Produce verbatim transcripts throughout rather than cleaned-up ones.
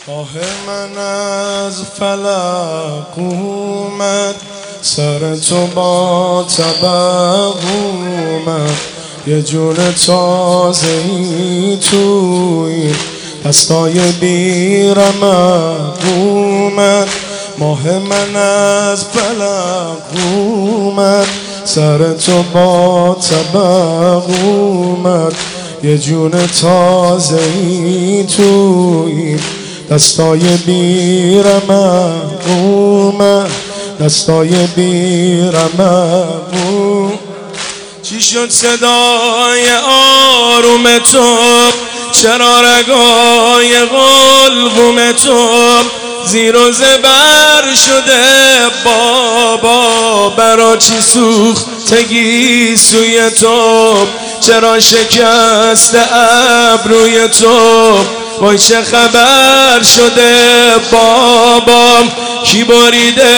آه من از فلک اومد، سر تو با طبق اومد، یه جون تازه ای توی دستای بیرمق اومد. ماه من از فلک اومد، سر تو با طبق اومد، یه جون تازه ای توی دستای بیرمق اومد، دستای بیرمق اومد. چی شد صدای آروم تو؟ چرا رگای قلبوم تو زیر و زبر شده بابا؟ برا چی سوختگی سوی تو؟ چرا شکست ابروی تو؟ وای چه خبر شده بابا؟ کی بریده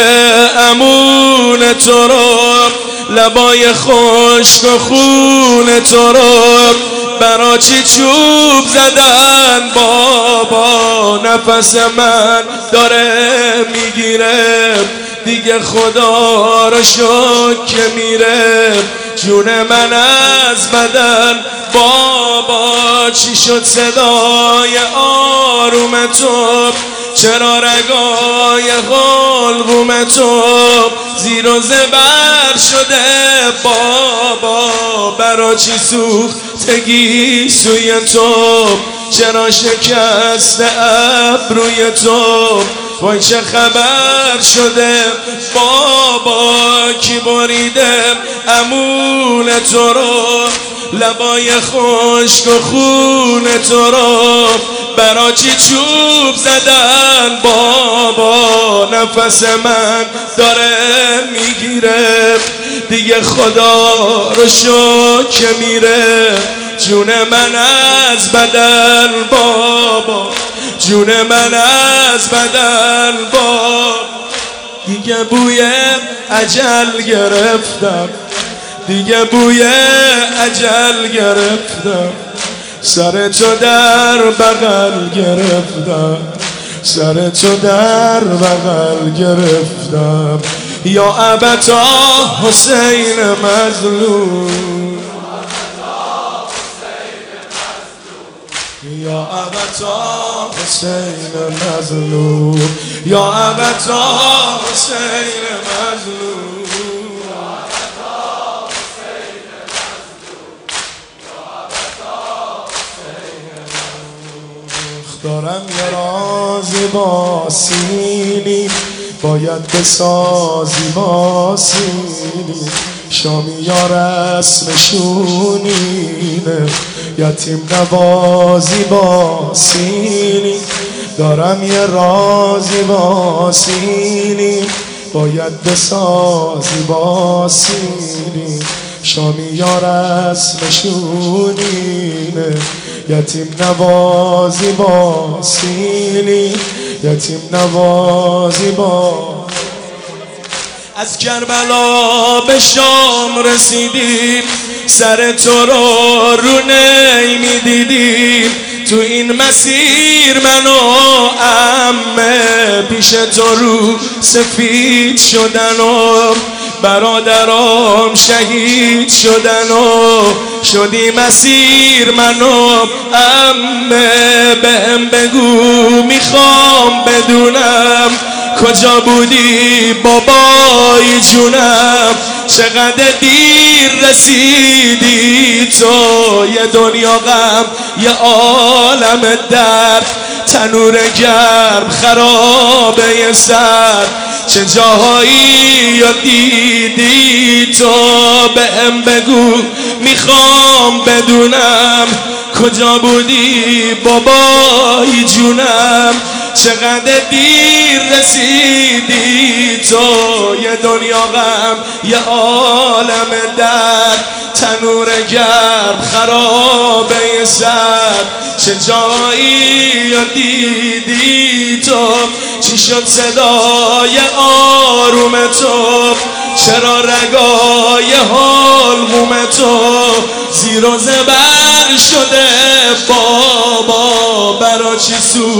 امون تو رو؟ لبای خشک و خون تو رو برا چی چوب زدن بابا؟ نفس من داره میگیره دیگه، خدا رو شکر که میره جون من از بدن بابا. چی شد صدای آروم تو؟ چرا رگای قلبوم تو زیر و زبر شده بابا؟ برا چی سوختگی سوی تو؟ چرا شکست ابروی تو؟ وای چه خبر شده بابا؟ کی بریده امون تو رو؟ لبای خشک و خون تو رو برا چی چوب زدن بابا؟ نفس من داره میگیره دیگه، خدا رو شکر که میره جون من از بدن بابا، جون من از بدن بابا. دیگه بوی اجل گرفتم، دیگه بوی اجل گرفتم، سر تو در بغل گرفتم، سر تو در بغل گرفتم. یا ابتا حسین مظلوم، یا ابتا حسین مظلوم، یا ابتا حسین مظلوم. دارم یه رازی با سینی، باید بسازی با سینی، شامی یا رسمشونینه، یتیم نوازی با سینی. دارم یه رازی با سینی، باید بسازی با سینی، شامی یا رسمشونینه، یتیم نوازی با سینی، یتیم نوازی با. از کربلا به شام رسیدیم، سر تو رو رو نمیدیدیم، تو این مسیر من و عمه پیش تو رو سفید شدن و برادرام شهید شدن و شدی مسیر من و عمه. بهم بگو میخوام بدونم کجا بودی بابای جونم؟ چقدر دیر رسیدی تو؟ یه دنیا غم یه عالم درد، تنور گرم خرابه سر، چه جاهایی یا دیدی تو؟ بهم بگو میخوام بدونم کجا بودی بابای جونم؟ چقدر دیر رسیدی تو؟ یه دنیا غم یه عالم درد، تنور گرم خرابه سر، چه جایی یا دیدی تو؟ چی شد صدای آروم تو؟ چرا رگای حلقوم تو زیر و زبر شده بابا؟ برا چی سوخت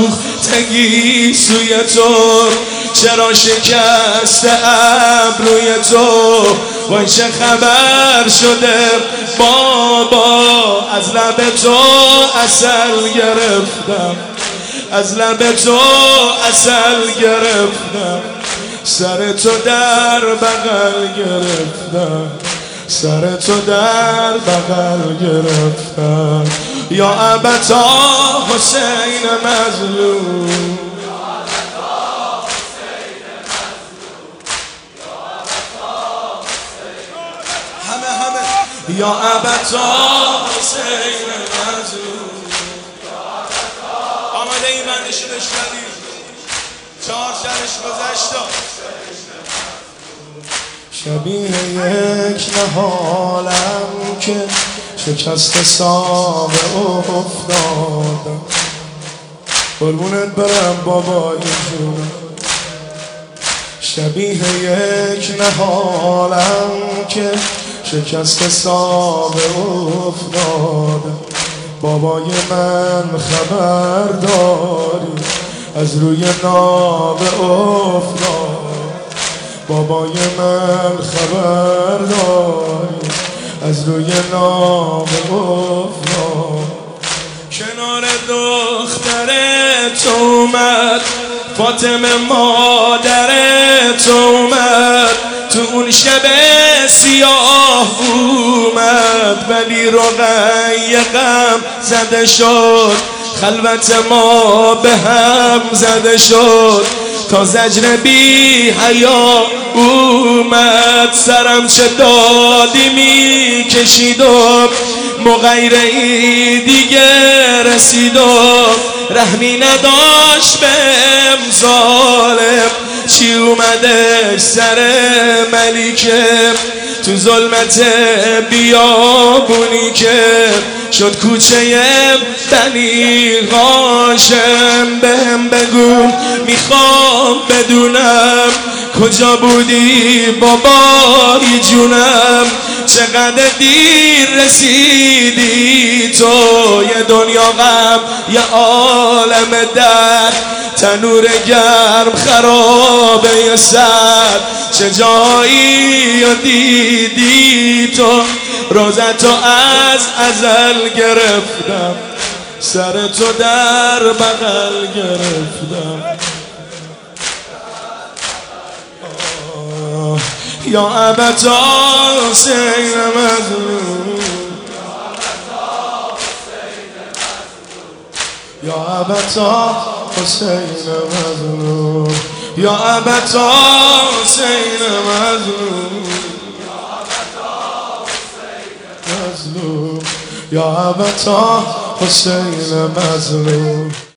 آهستگی سوی تو، چرا شکسته ابروی تو؟ وای چه خبر شده بابا، از لب تو عسل گرفتم، از لب تو عسل گرفتم، سر تو در بغل گرفتم، سر تو در بغل گرفتم. یا ابتا حسین مظلوم، همه همه یا ابتا حسین مظلوم. آماده این بندشو بشنوید، چهار شبش گذشت. شبیه یک نهالم که شکست ساق افتادم، قربونت برم بابای جون. شبیه یک نهالم که شکست ساق افتادم، بابای من خبر داری از روی ناب افتاد، بابای من خبر داری از روی ناب افتاد. کنار دخترت اومد فاطمه مادرت اومد، تو اون شب سیاه اومد، ولی رقیه غم زده شد، خلوت ما به هم زده شد، تا زجر بی حیا اومد. سرم چه دادی می کشیدم، مغیره دیگه رسیدم، رحمی نداشت بهم ظالم، چی اومدش سر ملیکه، تو ظلمت بیابونی که شد کوچه بنی هاشم. بهم بگو میخوام بدونم کجا بودی بابای جونم، چقدر دیر رسیدی تو، یه دنیا غم یه عالم درد، تنور گرم خرابه یه سر، چه جایی و دیدی تو، روزتو از ازل گرفتم، سر تو در بغل گرفتم. یا ابتا حسین مظلوم، یا ابتا حسین مظلوم، یا ابتا حسین مظلوم، مظلوم، یا ابتا حسین مظلوم.